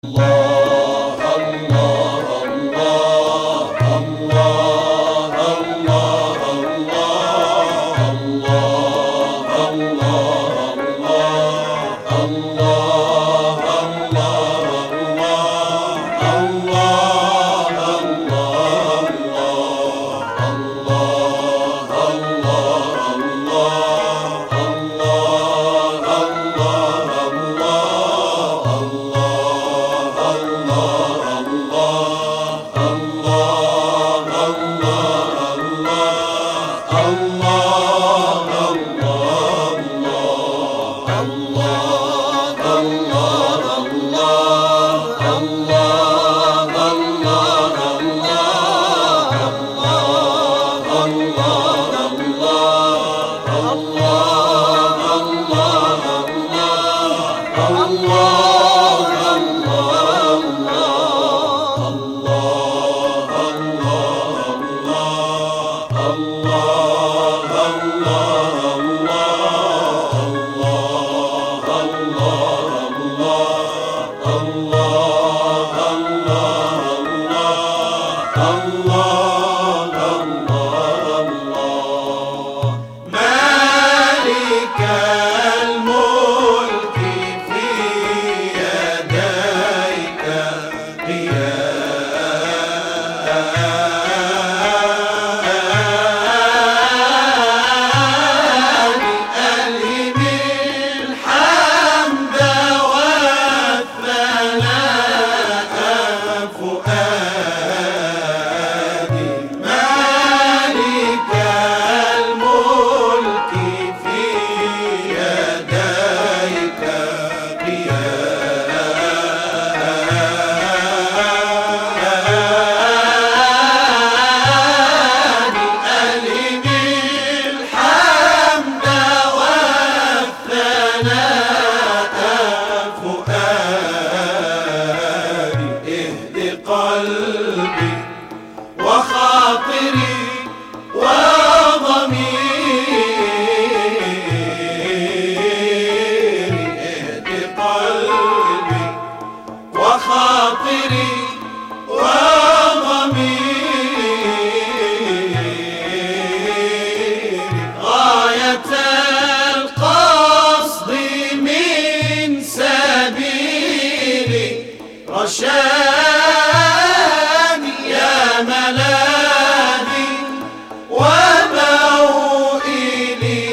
الله الله الله الله الله الله الله الله الله قلبي وخاطري وضميري اهد قلبي وخاطري وضميري غاية القصد من سبيلي رشاد ملاذي وموئلي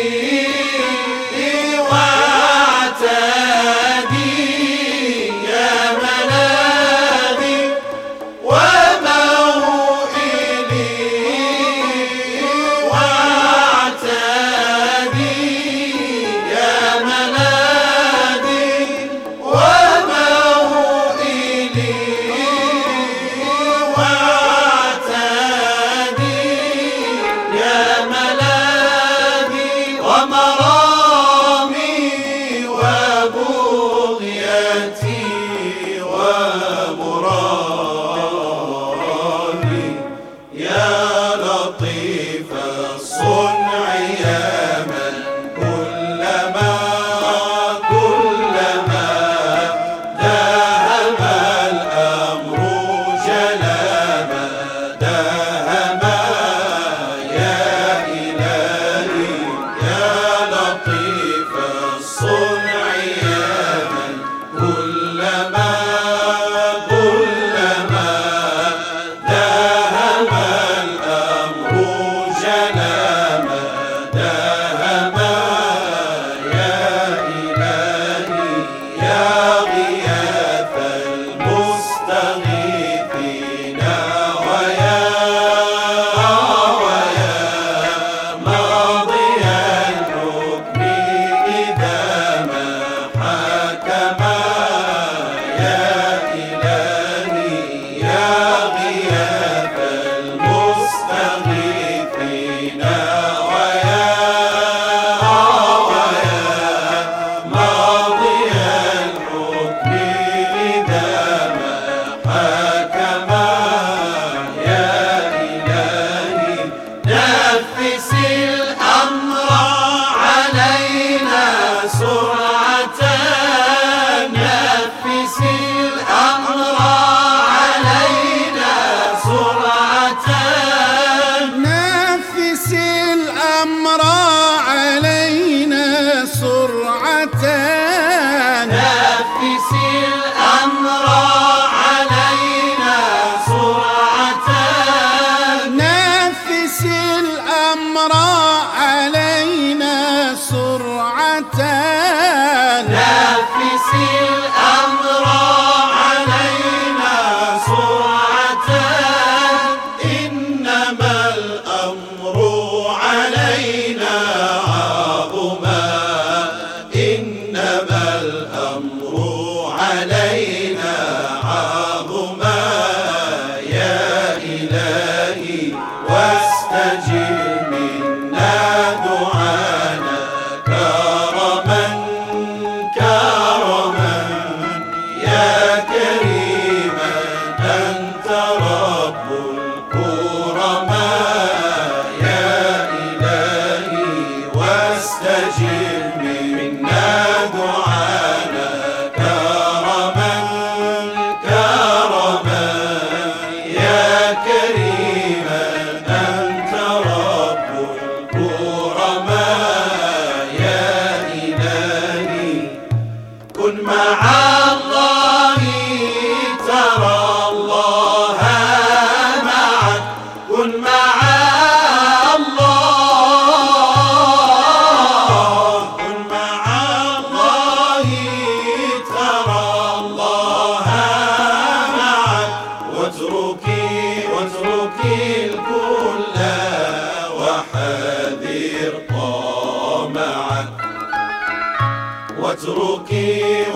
واعتادي يا ملاذي وموئلي واعتادي يا ملاذي وموئلي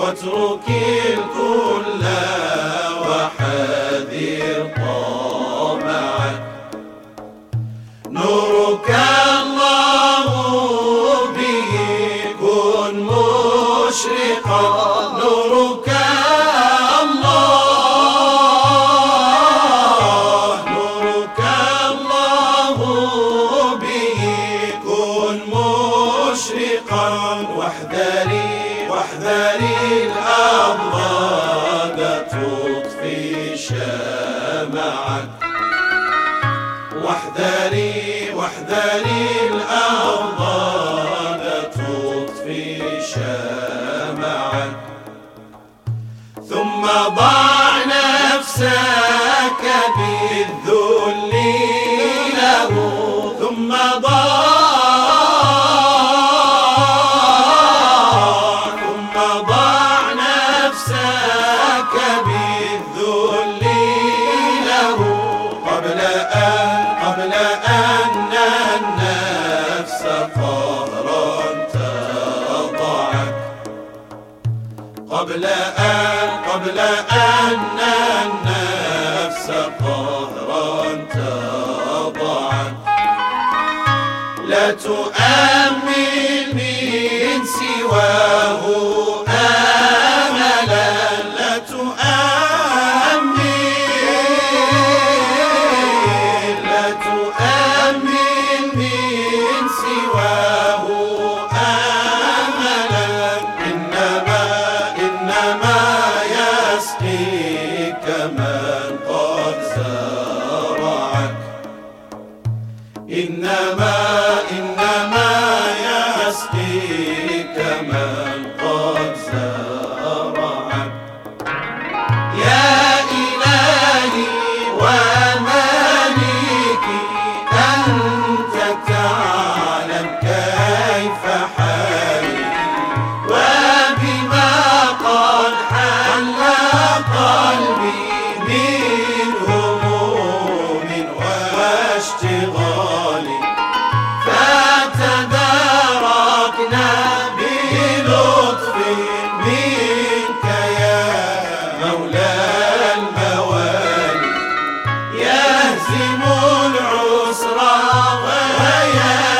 واترك الكل وحذر طمعك. نورك الله به كن مشرقا، نورك الله، نورك الله به كن مشرقا. واحذري الأضداد تطفي شمعك. واحذري الأضداد تطفي شمعك. ثم ضع نفسك بالذل له، ثم ضع نفسك بالذل له قبل أن النفس قهرا تضعك. قبل أن النفس قهرا تضعك. لا تؤمل من سواه آملا، لا تؤمل من سواه آملا. إنما يسقيك من قد زرعك. إنما يسقيك من قد زرعك. يا إلهي ومالكي أنت تعلم كيف حالي، وبما قد حل قلبي من هموم واشتغال. فتداركنا بلطف منك يا مولى الموالي، يهزم العسر ويهزم